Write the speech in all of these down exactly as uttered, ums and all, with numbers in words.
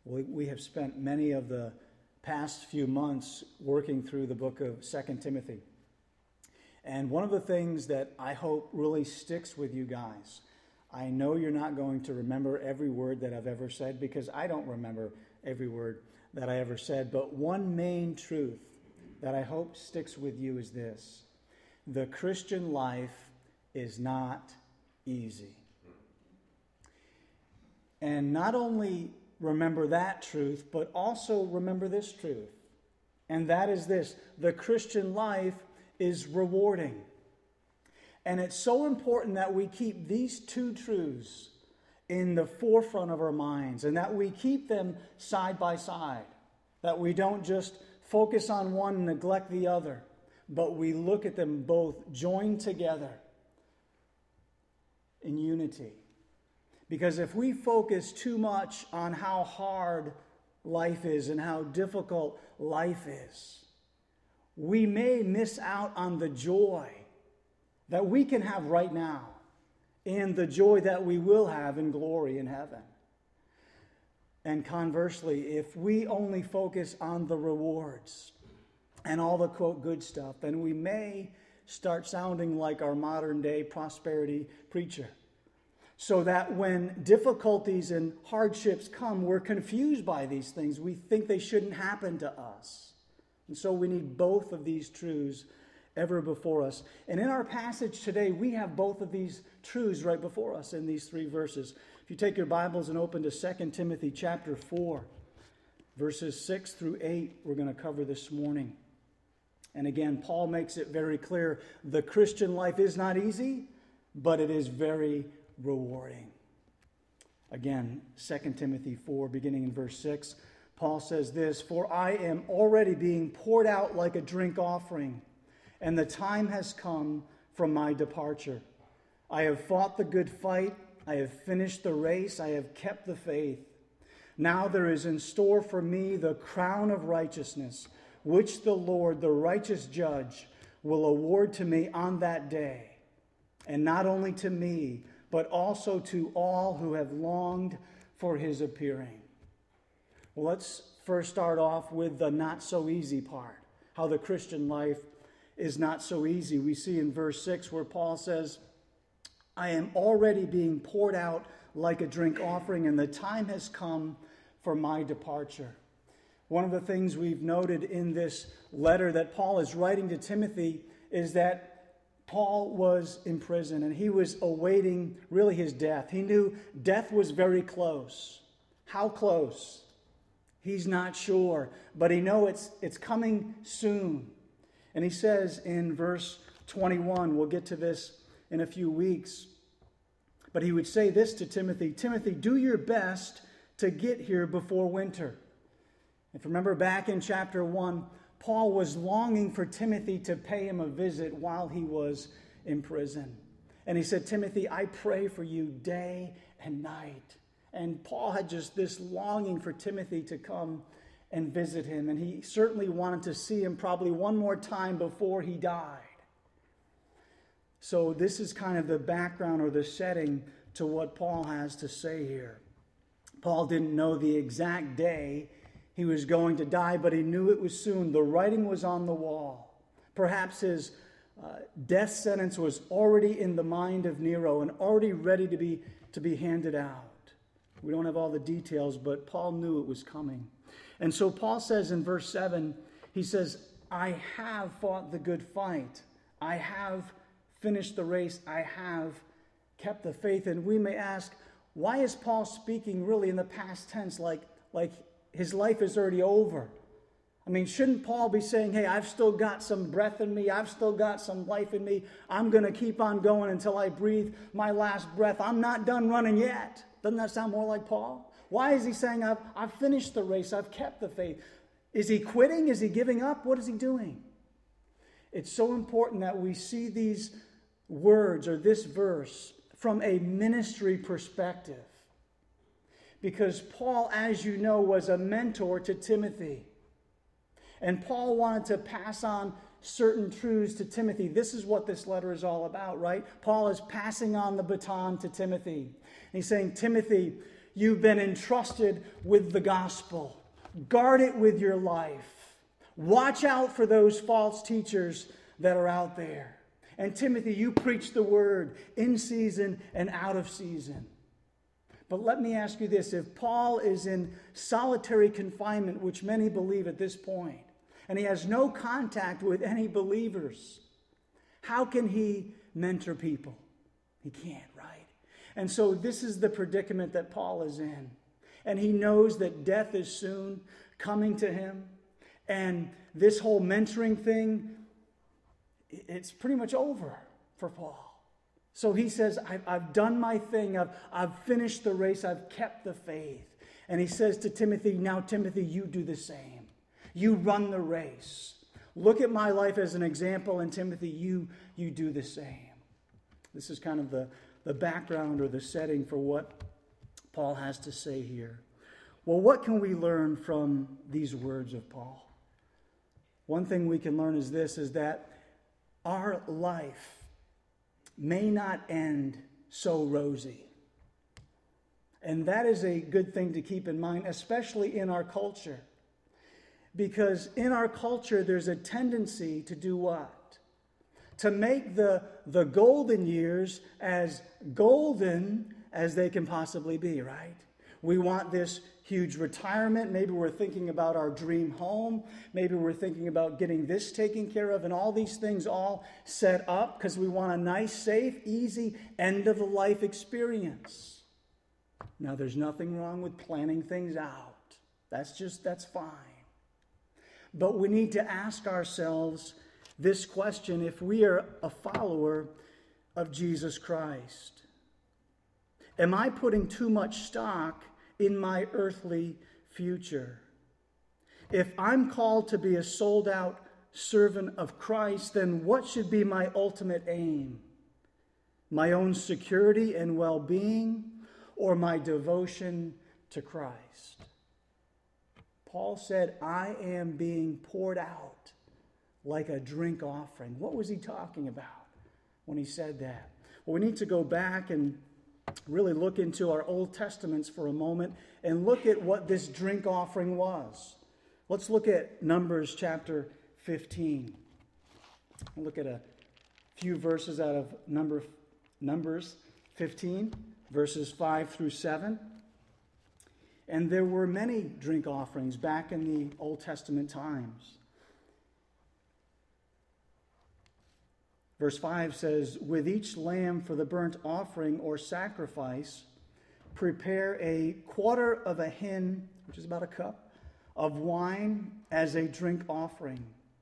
We, we have spent many of the past few months working through the book of Second Timothy. And one of the things that I hope really sticks with you guys, I know you're not going to remember every word that I've ever said, because I don't remember every word that I ever said, but one main truth that I hope sticks with you is this: the Christian life is not easy. And not only remember that truth, but also remember this truth. And that is this: the Christian life is rewarding. And it's so important that we keep these two truths in the forefront of our minds, and that we keep them side by side. That we don't just focus on one and neglect the other, but we look at them both joined together in unity. Because if we focus too much on how hard life is and how difficult life is, we may miss out on the joy that we can have right now and the joy that we will have in glory in heaven. And conversely, if we only focus on the rewards and all the, quote, good stuff, then we may start sounding like our modern day prosperity preacher. So that when difficulties and hardships come, we're confused by these things. We think they shouldn't happen to us. And so we need both of these truths ever before us. And in our passage today, we have both of these truths right before us in these three verses. If you take your Bibles and open to Second Timothy chapter four, verses six through eight, we're going to cover this morning. And again, Paul makes it very clear: the Christian life is not easy, but it is very rewarding. Again, Second Timothy four, beginning in verse six, Paul says this: "For I am already being poured out like a drink offering, and the time has come for my departure. I have fought the good fight, I have finished the race, I have kept the faith. Now there is in store for me the crown of righteousness, which the Lord, the righteous judge, will award to me on that day. And not only to me, but also to all who have longed for his appearing." Well, let's first start off with the not so easy part, how the Christian life is not so easy. We see in verse six where Paul says, "I am already being poured out like a drink offering, and the time has come for my departure." One of the things we've noted in this letter that Paul is writing to Timothy is that Paul was in prison and he was awaiting really his death. He knew death was very close. How close? He's not sure, but he knows it's, it's coming soon. And he says in verse twenty-one, we'll get to this in a few weeks, but he would say this to Timothy: "Timothy, do your best to get here before winter." If you remember back in chapter one, Paul was longing for Timothy to pay him a visit while he was in prison. And he said, "Timothy, I pray for you day and night." And Paul had just this longing for Timothy to come and visit him. And he certainly wanted to see him probably one more time before he died. So this is kind of the background or the setting to what Paul has to say here. Paul didn't know the exact day he was going to die, but he knew it was soon. The writing was on the wall. Perhaps his uh, death sentence was already in the mind of Nero and already ready to be, to be handed out. We don't have all the details, but Paul knew it was coming. And so Paul says in verse seven, he says, "I have fought the good fight. I have finished the race. I have kept the faith." And we may ask, why is Paul speaking really in the past tense, like, like his life is already over? I mean, shouldn't Paul be saying, hey, I've still got some breath in me. I've still got some life in me. I'm going to keep on going until I breathe my last breath. I'm not done running yet. Doesn't that sound more like Paul? Why is he saying, I've, I've finished the race, I've kept the faith? Is he quitting? Is he giving up? What is he doing? It's so important that we see these words or this verse from a ministry perspective. Because Paul, as you know, was a mentor to Timothy. And Paul wanted to pass on certain truths to Timothy. This is what this letter is all about, right? Paul is passing on the baton to Timothy. And he's saying, Timothy, You've been entrusted with the gospel. Guard it with your life. Watch out for those false teachers that are out there. And Timothy, you preach the word in season and out of season. But let me ask you this. If Paul is in solitary confinement, which many believe at this point, and he has no contact with any believers, how can he mentor people? He can't, right? And so this is the predicament that Paul is in. And he knows that death is soon coming to him. And this whole mentoring thing, it's pretty much over for Paul. So he says, I've, I've done my thing. I've, I've finished the race. I've kept the faith. And he says to Timothy, now Timothy, you do the same. You run the race. Look at my life as an example, and Timothy, you, you do the same. This is kind of the, the background or the setting for what Paul has to say here. Well, what can we learn from these words of Paul? One thing we can learn is this, is that our life may not end so rosy. And that is a good thing to keep in mind, especially in our culture. Because in our culture, there's a tendency to do what? To make the, the golden years as golden as they can possibly be, right? We want this huge retirement. Maybe we're thinking about our dream home. Maybe we're thinking about getting this taken care of, and all these things all set up because we want a nice, safe, easy end-of-the-life experience. Now, there's nothing wrong with planning things out. That's just, that's fine. But we need to ask ourselves this question: if we are a follower of Jesus Christ, am I putting too much stock in my earthly future? If I'm called to be a sold-out servant of Christ, then what should be my ultimate aim? My own security and well-being, or my devotion to Christ? Paul said, I am being poured out like a drink offering. What was he talking about when he said that? Well, we need to go back and really look into our Old Testaments for a moment and look at what this drink offering was. Let's look at Numbers chapter fifteen. We'll look at a few verses out of number, Numbers fifteen, verses five through seven. And there were many drink offerings back in the Old Testament times. Verse five says, with each lamb for the burnt offering or sacrifice, prepare a quarter of a hin, which is about a cup, of wine as a drink offering.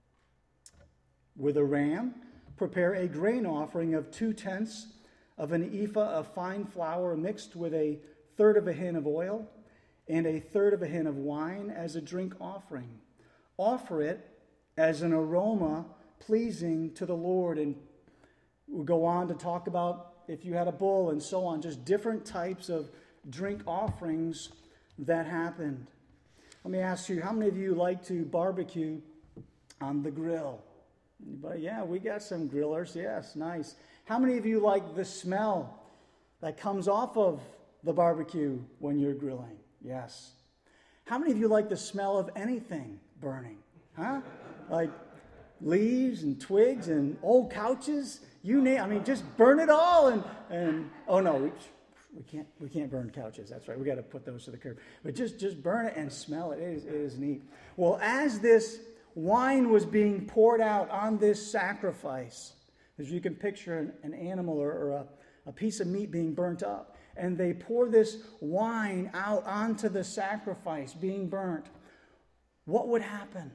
With a ram, prepare a grain offering of two-tenths of an ephah of fine flour mixed with a third of a hin of oil, and a third of a hin of wine as a drink offering. Offer it as an aroma pleasing to the Lord. And we'll go on to talk about if you had a bull and so on, just different types of drink offerings that happened. Let me ask you, how many of you like to barbecue on the grill? Anybody? Yeah, we got some grillers. Yes, nice. How many of you like the smell that comes off of the barbecue when you're grilling? Yes. How many of you like the smell of anything burning? Huh? Like leaves and twigs and old couches? You name, I mean, just burn it all and, and oh no, we, we can't we can't burn couches. That's right. We got to put those to the curb. But just, just burn it and smell it. It is, it is neat. Well, as this wine was being poured out on this sacrifice, as you can picture an, an animal or, or a, a piece of meat being burnt up, and they pour this wine out onto the sacrifice being burnt, what would happen?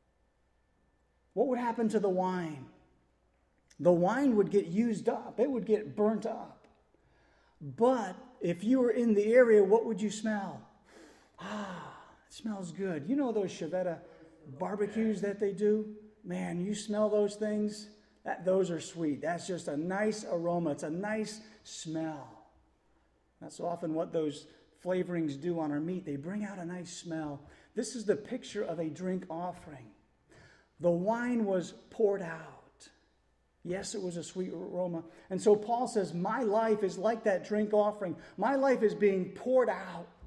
What would happen to the wine? The wine would get used up. It would get burnt up. But if you were in the area, what would you smell? Ah, it smells good. You know those Chevetta barbecues that they do? Man, you smell those things? That, those are sweet. That's just a nice aroma. It's a nice smell. That's often what those flavorings do on our meat. They bring out a nice smell. This is the picture of a drink offering. The wine was poured out. Yes, it was a sweet aroma. And so Paul says, my life is like that drink offering. My life is being poured out.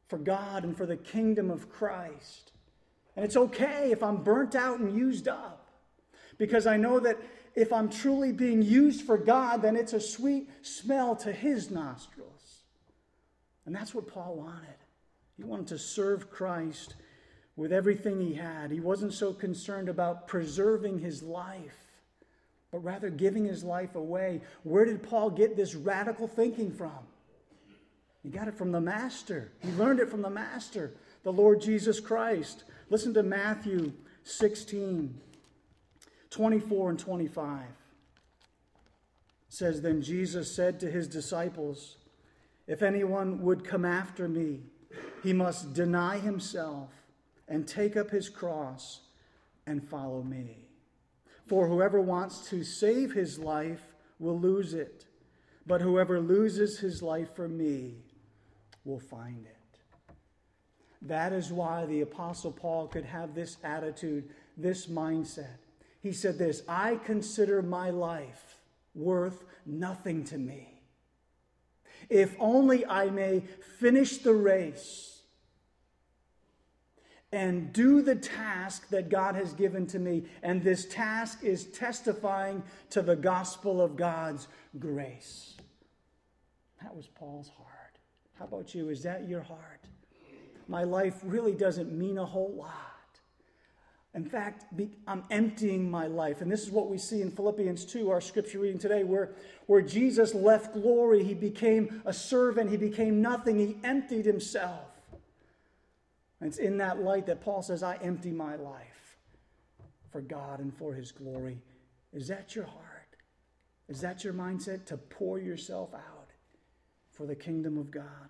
for God and for the kingdom of Christ. And it's okay if I'm burnt out and used up, because I know that if I'm truly being used for God, then it's a sweet smell to his nostrils. And that's what Paul wanted. He wanted to serve Christ with everything he had. He wasn't so concerned about preserving his life, but rather giving his life away. Where did Paul get this radical thinking from? He got it from the Master. He learned it from the Master, the Lord Jesus Christ. Listen to Matthew sixteen, twenty-four and twenty-five. It says, "Then Jesus said to his disciples, 'If anyone would come after me, he must deny himself and take up his cross and follow me. For whoever wants to save his life will lose it, but whoever loses his life for me will find it.'" That is why the Apostle Paul could have this attitude, this mindset. He said this, "I consider my life worth nothing to me, if only I may finish the race and do the task that God has given to me. And this task is testifying to the gospel of God's grace." That was Paul's heart. How about you? Is that your heart? My life really doesn't mean a whole lot. In fact, I'm emptying my life. And this is what we see in Philippians two, our scripture reading today, where, where Jesus left glory. He became a servant. He became nothing. He emptied himself. And it's in that light that Paul says, "I empty my life for God and for his glory." Is that your heart? Is that your mindset, to pour yourself out for the kingdom of God?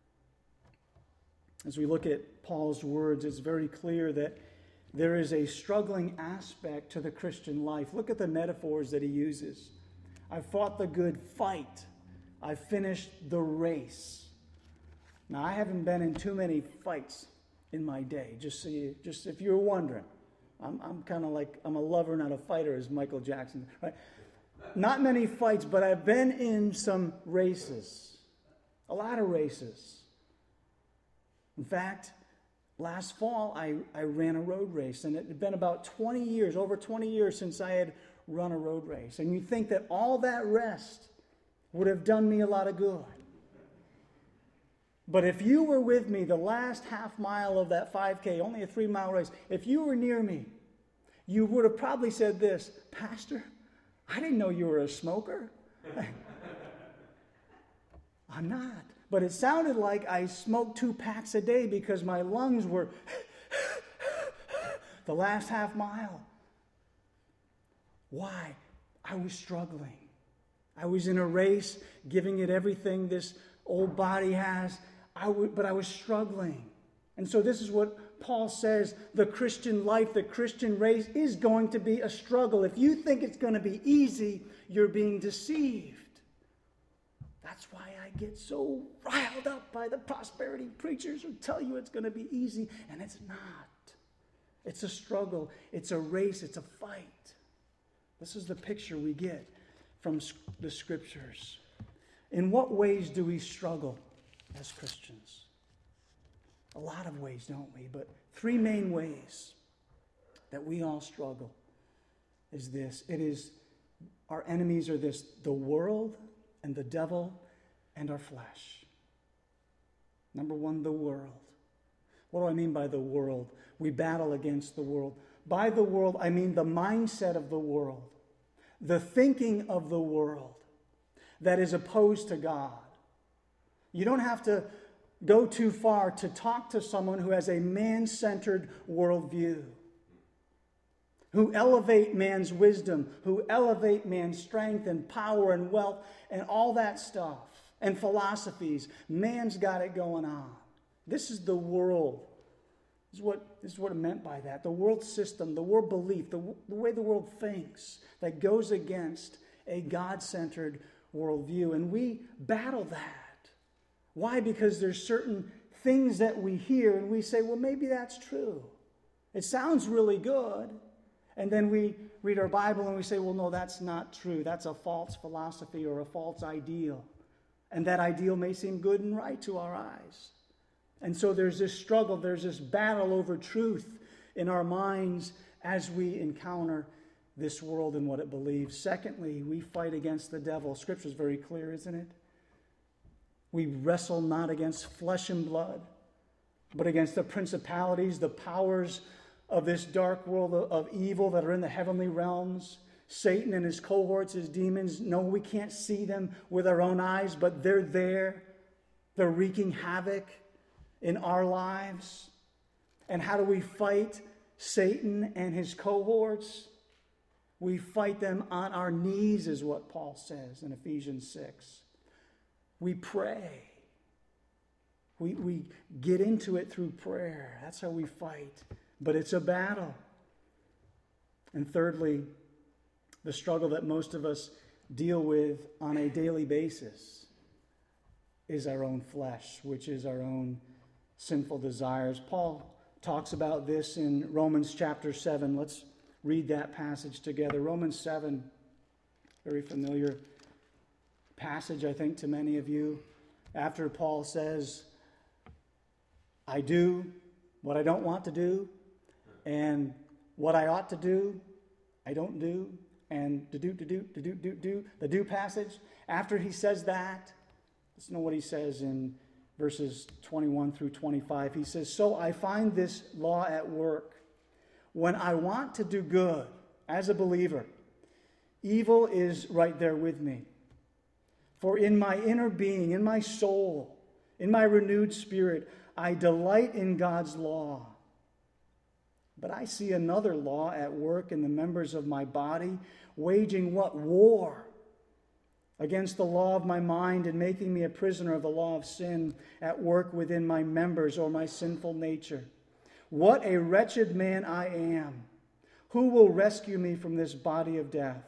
As we look at Paul's words, it's very clear that there is a struggling aspect to the Christian life. Look at the metaphors that he uses. "I've fought the good fight. I've finished the race." Now, I haven't been in too many fights in my day, just so you, just if you're wondering. I'm, I'm kind of like, I'm a lover, not a fighter, as Michael Jackson, right? Not many fights, but I've been in some races. A lot of races. In fact, last fall, I, I ran a road race, and it had been about twenty years, over twenty years since I had run a road race. And you think that all that rest would have done me a lot of good. But if you were with me the last half mile of that five K, only a three-mile race, if you were near me, you would have probably said this, "Pastor, I didn't know you were a smoker." I'm not. But it sounded like I smoked two packs a day because my lungs were the last half mile. Why? I was struggling. I was in a race, giving it everything this old body has, I w- but I was struggling. And so this is what Paul says, the Christian life, the Christian race is going to be a struggle. If you think it's going to be easy, you're being deceived. That's why I get so riled up by the prosperity preachers who tell you it's going to be easy, and it's not. It's a struggle. It's a race. It's a fight. This is the picture we get from the scriptures. In what ways do we struggle as Christians? A lot of ways, don't we? But three main ways that we all struggle is this. It is, our enemies are this, the world and the devil and our flesh. Number one, the world. What do I mean by the world? We battle against the world. By the world, I mean the mindset of the world, the thinking of the world that is opposed to God. You don't have to go too far to talk to someone who has a man-centered worldview, who elevate man's wisdom, who elevate man's strength and power and wealth and all that stuff, and philosophies. Man's got it going on. This is the world. This is what, this is what it meant by that. The world system, the world belief, the, the way the world thinks that goes against a God-centered worldview. And we battle that. Why? Because there's certain things that we hear and we say, well, maybe that's true. It sounds really good. And then we read our Bible and we say, well, no, that's not true. That's a false philosophy or a false ideal. And that ideal may seem good and right to our eyes. And so there's this struggle, there's this battle over truth in our minds as we encounter this world and what it believes. Secondly, we fight against the devil. Scripture is very clear, isn't it? We wrestle not against flesh and blood, but against the principalities, the powers of this dark world of evil that are in the heavenly realms. Satan and his cohorts, his demons, no, we can't see them with our own eyes, but they're there. They're wreaking havoc in our lives. And how do we fight Satan and his cohorts? We fight them on our knees, is what Paul says in Ephesians six. We pray. We, we get into it through prayer. That's how we fight. But it's a battle. And thirdly, the struggle that most of us deal with on a daily basis is our own flesh, which is our own sinful desires. Paul talks about this in Romans chapter seven. Let's read that passage together. Romans seven, very familiar passage, I think, to many of you. After Paul says, I do what I don't want to do, and what I ought to do, I don't do, and to do, to do, to do, do, do, the do passage. After he says that, let's know what he says in verses twenty-one through twenty-five. He says, so I find this law at work. When I want to do good as a believer, evil is right there with me. For in my inner being, in my soul, in my renewed spirit, I delight in God's law. But I see another law at work in the members of my body, waging what? War against the law of my mind and making me a prisoner of the law of sin at work within my members, or my sinful nature. What a wretched man I am! Who will rescue me from this body of death?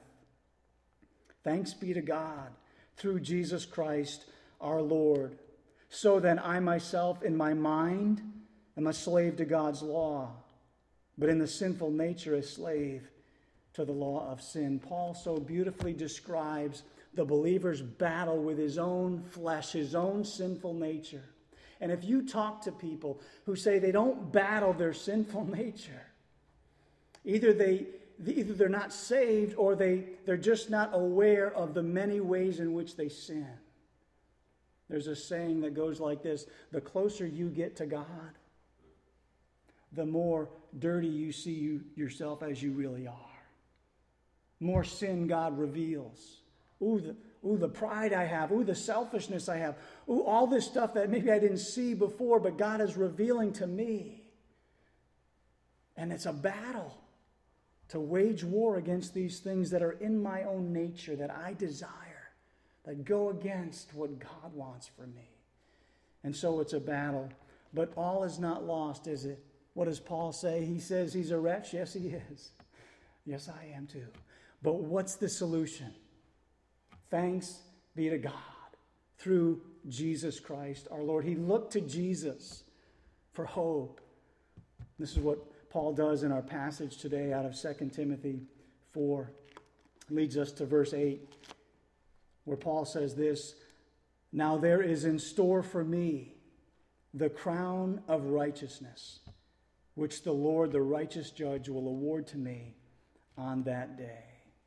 Thanks be to God, through Jesus Christ our Lord. So then I myself in my mind am a slave to God's law, but in the sinful nature a slave to the law of sin. Paul so beautifully describes the believer's battle with his own flesh, his own sinful nature. And if you talk to people who say they don't battle their sinful nature, either they either they're not saved, or they, they're just not aware of the many ways in which they sin. There's a saying that goes like this: the closer you get to God, the more dirty you see you, yourself as you really are. More sin God reveals. Ooh, the, ooh, the pride I have. Ooh, the selfishness I have. Ooh, all this stuff that maybe I didn't see before, but God is revealing to me. And it's a battle to wage war against these things that are in my own nature, that I desire, that go against what God wants for me. And so it's a battle. But all is not lost, is it? What does Paul say? He says he's a wretch. Yes, he is. Yes, I am too. But what's the solution? Thanks be to God through Jesus Christ our Lord. He looked to Jesus for hope. This is what Paul does in our passage today out of Second Timothy four. Leads us to verse eight, where Paul says this: now there is in store for me the crown of righteousness, which the Lord, the righteous judge, will award to me on that day.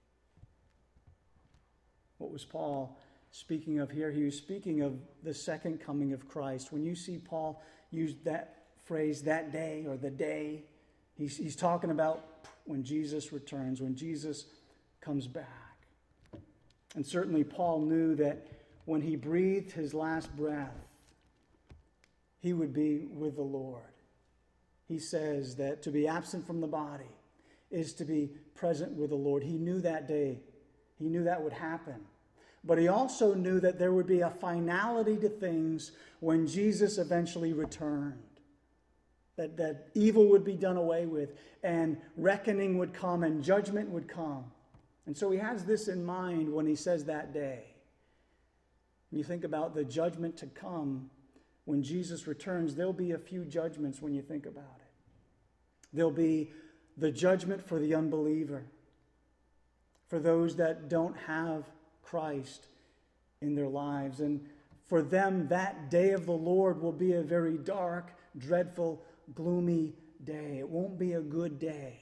What was Paul speaking of here? He was speaking of the second coming of Christ. When you see Paul use that phrase, that day, or the day, he's, he's talking about when Jesus returns, when Jesus comes back. And certainly Paul knew that when he breathed his last breath, he would be with the Lord. He says that to be absent from the body is to be present with the Lord. He knew that day. He knew that would happen. But he also knew that there would be a finality to things when Jesus eventually returned. That, that evil would be done away with, and reckoning would come, and judgment would come. And so he has this in mind when he says that day. When you think about the judgment to come when Jesus returns, there'll be a few judgments when you think about it. There'll be the judgment for the unbeliever, for those that don't have Christ in their lives. And for them that day of the Lord will be a very dark, dreadful, gloomy day. It won't be a good day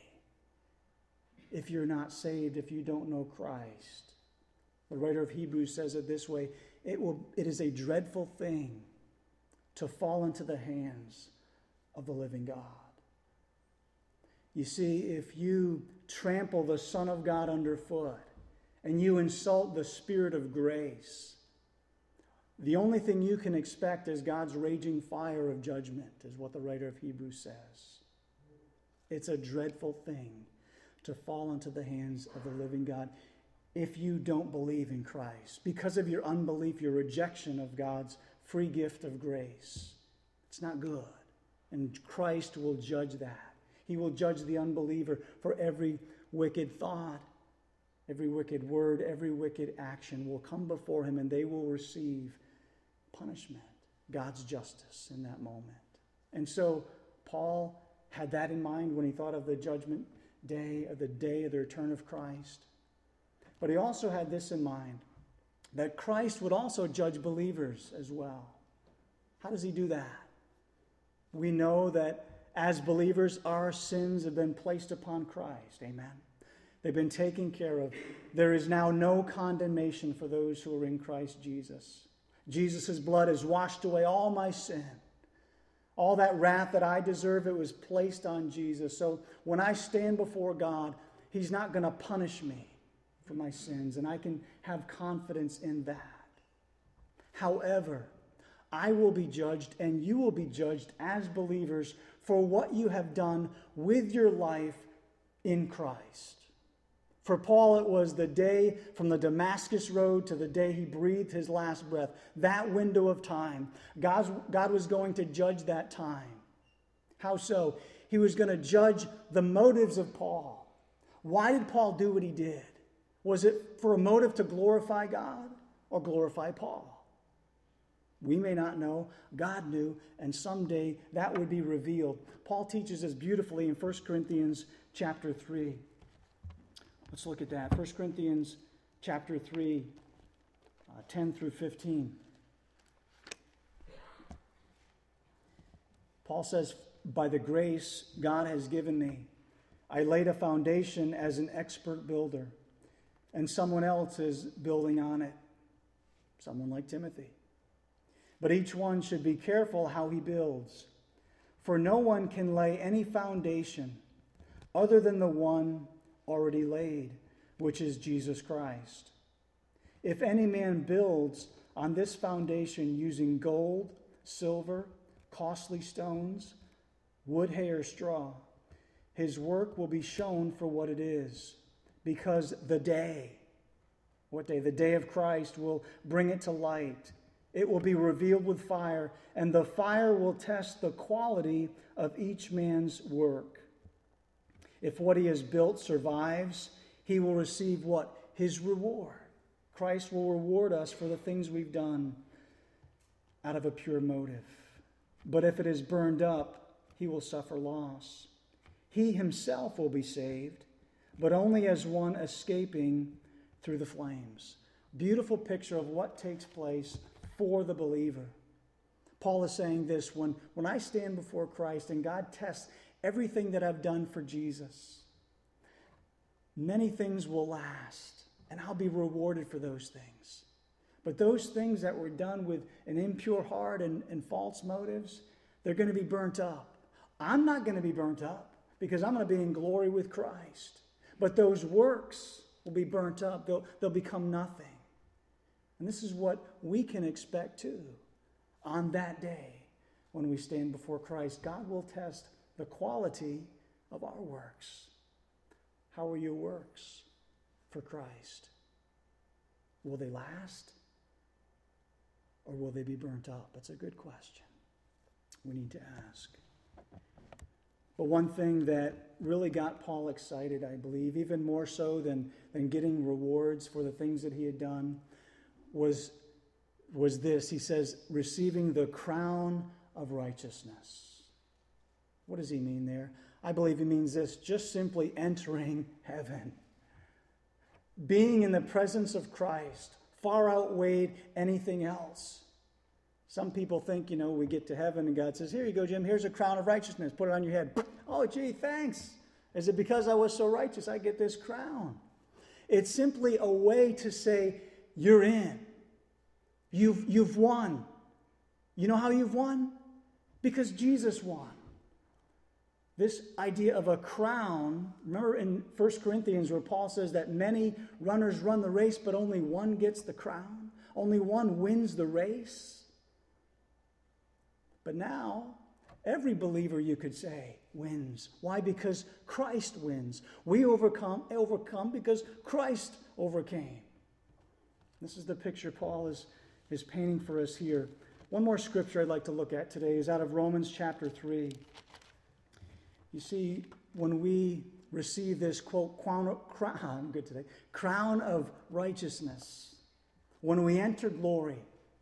if you're not saved, if you don't know Christ. The writer of Hebrews says it this way: it will it is a dreadful thing to fall into the hands of the living God. You see, if you trample the Son of God underfoot and you insult the Spirit of grace, the only thing you can expect is God's raging fire of judgment, is what the writer of Hebrews says. It's a dreadful thing to fall into the hands of the living God if you don't believe in Christ. Because of your unbelief, your rejection of God's free gift of grace. It's not good. And Christ will judge that. He will judge the unbeliever for every wicked thought, every wicked word, every wicked action will come before him, and they will receive punishment, God's justice in that moment. And so Paul had that in mind when he thought of the judgment day, of the day of the return of Christ. But he also had this in mind, that Christ would also judge believers as well. How does he do that? We know that as believers, our sins have been placed upon Christ. Amen. They've been taken care of. There is now no condemnation for those who are in Christ Jesus. Jesus' blood has washed away all my sin. All that wrath that I deserve, it was placed on Jesus. So when I stand before God, he's not going to punish me for my sins, and I can have confidence in that. However, I will be judged, and you will be judged as believers for what you have done with your life in Christ. For Paul, it was the day from the Damascus road to the day he breathed his last breath. That window of time. God's, God was going to judge that time. How so? He was going to judge the motives of Paul. Why did Paul do what he did? Was it for a motive to glorify God or glorify Paul? We may not know. God knew, and someday that would be revealed. Paul teaches us beautifully in First Corinthians chapter three. Let's look at that. First Corinthians chapter three, uh, ten through fifteen. Paul says, by the grace God has given me, I laid a foundation as an expert builder, and someone else is building on it. Someone like Timothy. But each one should be careful how he builds. For no one can lay any foundation other than the one already laid, which is Jesus Christ. If any man builds on this foundation using gold, silver, costly stones, wood, hay, or straw, his work will be shown for what it is, because the day, what day? The day of Christ will bring it to light. It will be revealed with fire, and the fire will test the quality of each man's work. If what he has built survives, he will receive what? His reward. Christ will reward us for the things we've done out of a pure motive. But if it is burned up, he will suffer loss. He himself will be saved, but only as one escaping through the flames. Beautiful picture of what takes place for the believer. Paul is saying this, when, when I stand before Christ and God tests everything that I've done for Jesus, many things will last, and I'll be rewarded for those things. But those things that were done with an impure heart and, and false motives, they're going to be burnt up. I'm not going to be burnt up because I'm going to be in glory with Christ. But those works will be burnt up. They'll, they'll become nothing. And this is what we can expect too on that day when we stand before Christ. God will test the quality of our works. How are your works for Christ? Will they last? Or will they be burnt up? That's a good question we need to ask. But one thing that really got Paul excited, I believe, even more so than, than getting rewards for the things that he had done, was, was this. He says, receiving the crown of righteousness. What does he mean there? I believe he means this, just simply entering heaven. Being in the presence of Christ far outweighed anything else. Some people think, you know, we get to heaven and God says, here you go, Jim, here's a crown of righteousness. Put it on your head. Oh, gee, thanks. Is it because I was so righteous I get this crown? It's simply a way to say, you're in. You've, you've won. You know how you've won? Because Jesus won. This idea of a crown, remember in First Corinthians where Paul says that many runners run the race, but only one gets the crown? Only one wins the race? But now, every believer, you could say, wins. Why? Because Christ wins. We overcome, overcome because Christ overcame. This is the picture Paul is, is painting for us here. One more scripture I'd like to look at today is out of Romans chapter three. You see, when we receive this, quote, crown, crown, I'm good today, crown of righteousness, when we enter glory,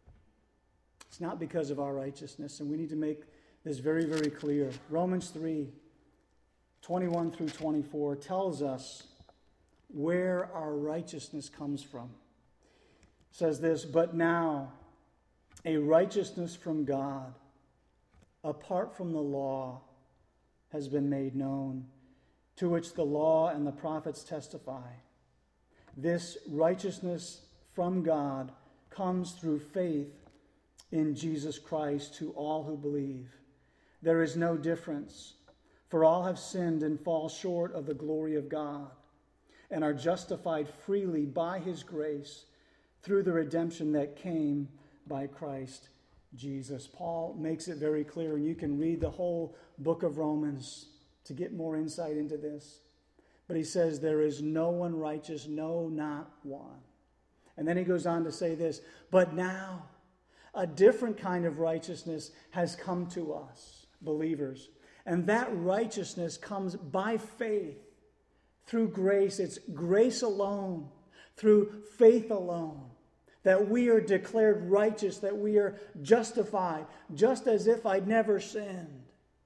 it's not because of our righteousness, and we need to make this very, very clear. Romans three, twenty-one through twenty-four tells us where our righteousness comes from. It says this, but now a righteousness from God, apart from the law, has been made known, to which the law and the prophets testify. This righteousness from God comes through faith in Jesus Christ to all who believe. There is no difference, for all have sinned and fall short of the glory of God, and are justified freely by his grace through the redemption that came by Christ Jesus. Paul makes it very clear, and you can read the whole book of Romans to get more insight into this. But he says, there is no one righteous, no, not one. And then he goes on to say this, but now a different kind of righteousness has come to us, believers. And that righteousness comes by faith, through grace. It's grace alone, through faith alone, that we are declared righteous, that we are justified, just as if I'd never sinned.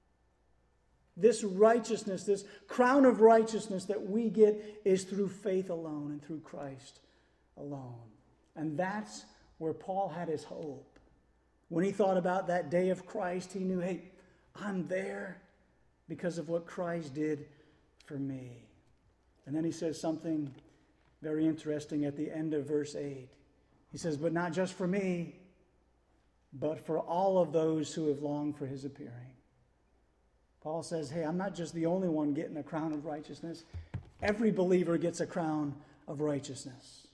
This righteousness, this crown of righteousness that we get is through faith alone and through Christ alone. And that's where Paul had his hope. When he thought about that day of Christ, he knew, hey, I'm there because of what Christ did for me. And then he says something very interesting at the end of verse eight. He says, but not just for me, but for all of those who have longed for his appearing. Paul says, hey, I'm not just the only one getting a crown of righteousness. Every believer gets a crown of righteousness.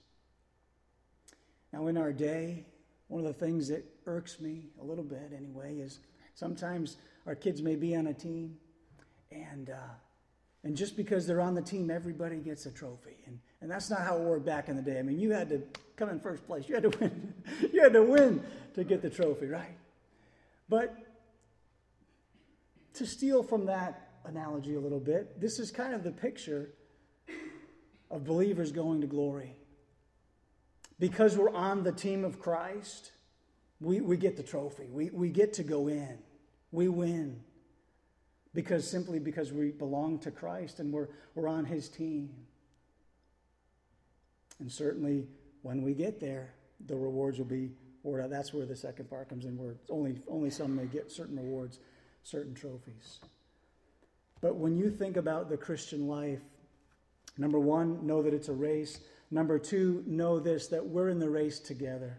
Now, in our day, one of the things that irks me a little bit anyway is sometimes our kids may be on a team, and uh, and just because they're on the team, everybody gets a trophy. And, and that's not how it worked back in the day. I mean, you had to come in first place. You had to win. You had to win to get the trophy, right? But to steal from that analogy a little bit, this is kind of the picture of believers going to glory. Because we're on the team of Christ, we, we get the trophy. We, we get to go in. We win. Because simply because we belong to Christ and we're, we're on his team. And certainly when we get there, the rewards will be poured out. That's where the second part comes in, where only, only some may get certain rewards, certain trophies. But when you think about the Christian life, number one, know that it's a race. Number two, know this, that we're in the race together.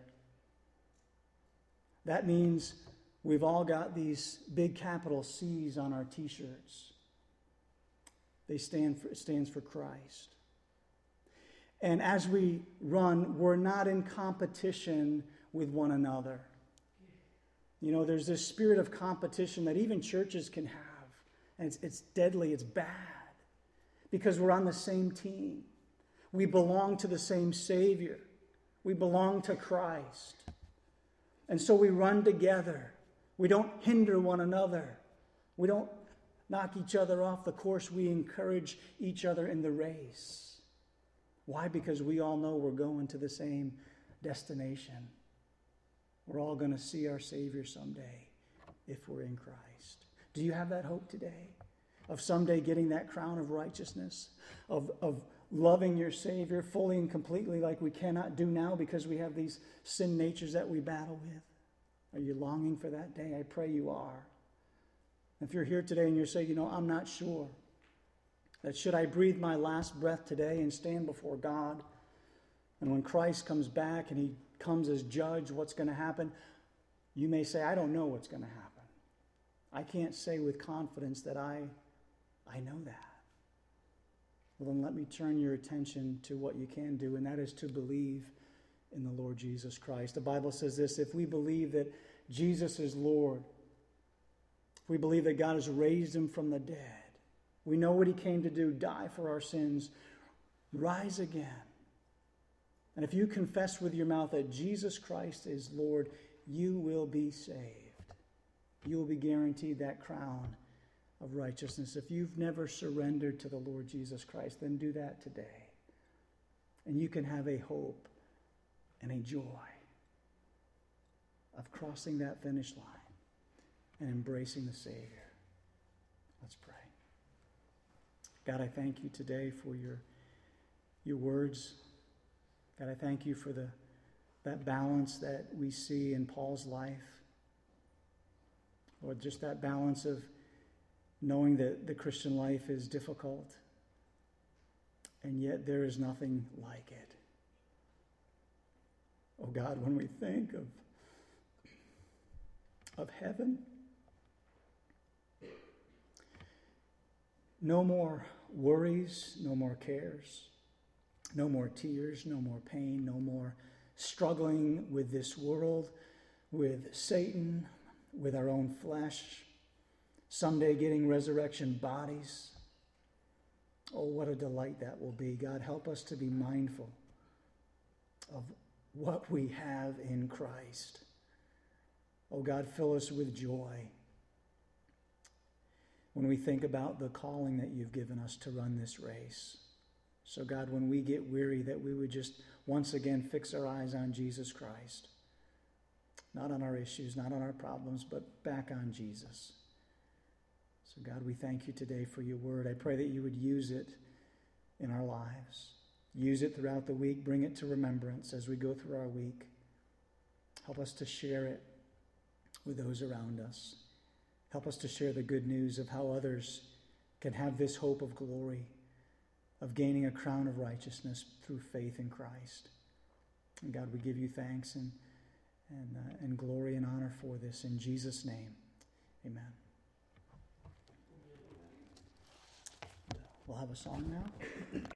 That means we've all got these big capital C's on our t-shirts. They stand for, it stands for Christ. And as we run, we're not in competition with one another. You know, there's this spirit of competition that even churches can have. And it's, it's deadly, it's bad. Because we're on the same team. We belong to the same Savior. We belong to Christ. And so we run together. We don't hinder one another. We don't knock each other off the course. We encourage each other in the race. Why? Because we all know we're going to the same destination. We're all going to see our Savior someday if we're in Christ. Do you have that hope today? Of someday getting that crown of righteousness? Of, of loving your Savior fully and completely like we cannot do now because we have these sin natures that we battle with? Are you longing for that day? I pray you are. If you're here today and you're saying, you know, I'm not sure, that should I breathe my last breath today and stand before God, and when Christ comes back and he comes as judge, what's going to happen? You may say, I don't know what's going to happen. I can't say with confidence that I, I know that. Well, then let me turn your attention to what you can do, and that is to believe in the Lord Jesus Christ. The Bible says this: if we believe that Jesus is Lord, if we believe that God has raised him from the dead, we know what he came to do, die for our sins, rise again. And if you confess with your mouth that Jesus Christ is Lord, you will be saved. You will be guaranteed that crown of righteousness. If you've never surrendered to the Lord Jesus Christ, then do that today. And you can have a hope and a joy of crossing that finish line and embracing the Savior. Let's pray. God, I thank you today for your, your words. God, I thank you for the that balance that we see in Paul's life. Lord, just that balance of knowing that the Christian life is difficult, and yet there is nothing like it. Oh God, when we think of, of heaven, no more worries, no more cares, no more tears, no more pain, no more struggling with this world, with Satan, with our own flesh, someday getting resurrection bodies. Oh, what a delight that will be. God, help us to be mindful of what we have in Christ. Oh God, fill us with joy when we think about the calling that you've given us to run this race. So God, when we get weary, that we would just once again fix our eyes on Jesus Christ. Not on our issues, not on our problems, but back on Jesus. So God, we thank you today for your word. I pray that you would use it in our lives. Use it throughout the week. Bring it to remembrance as we go through our week. Help us to share it with those around us. Help us to share the good news of how others can have this hope of glory, of gaining a crown of righteousness through faith in Christ. And God, we give you thanks and and, uh, and glory and honor for this. In Jesus' name, amen. We'll have a song now.